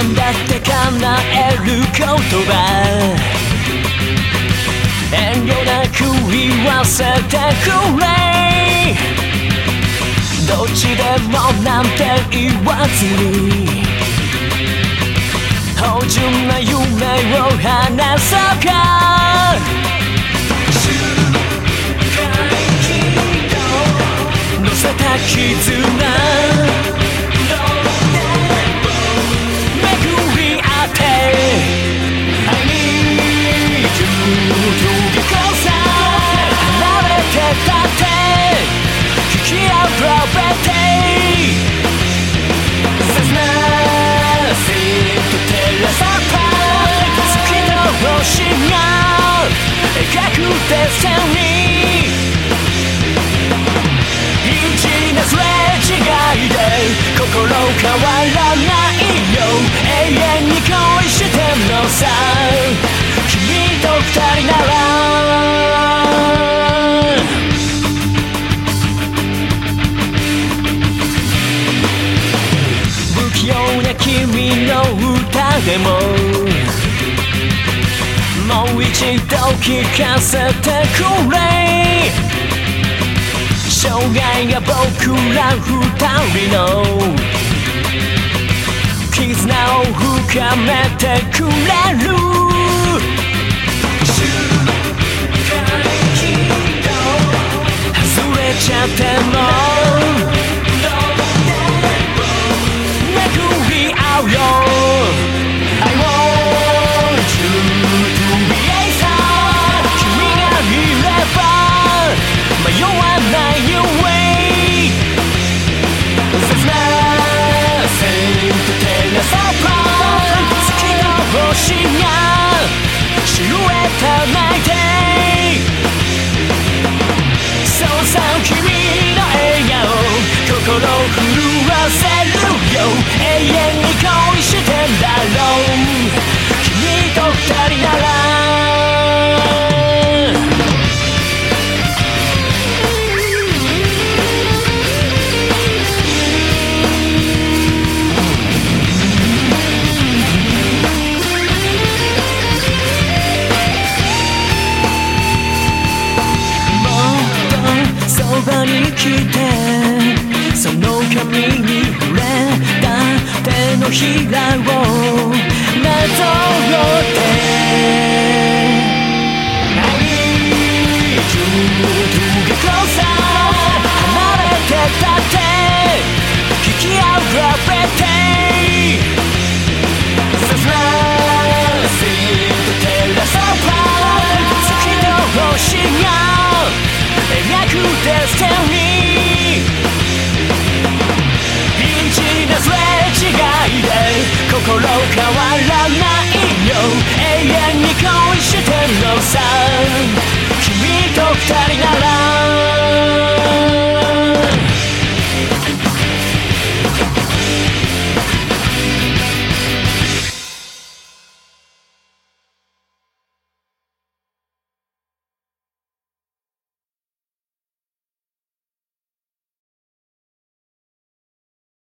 なんだって叶える言葉遠慮なく言わせてくれどっちでもなんて言わずに芳醇な夢を話そうか乗せた絆星が描くデッサンに異次なすれ違いで心変わらないよ永遠に恋してんのさ君と二人なら不器用な君の歌でももう一度聞かせてくれ生涯が僕ら二人の絆を深めてくれる外れちゃっても巡り合うよ迷わないよ way 切なセントテレサプライ月の星がシルエット泣いてそうさ君の笑顔心震わせるよ永遠に恋してんだろう君と二人ならそばに来てその髪に触れた手のひらをなぞってI need you to get closer 離れてたって引き合う Gravity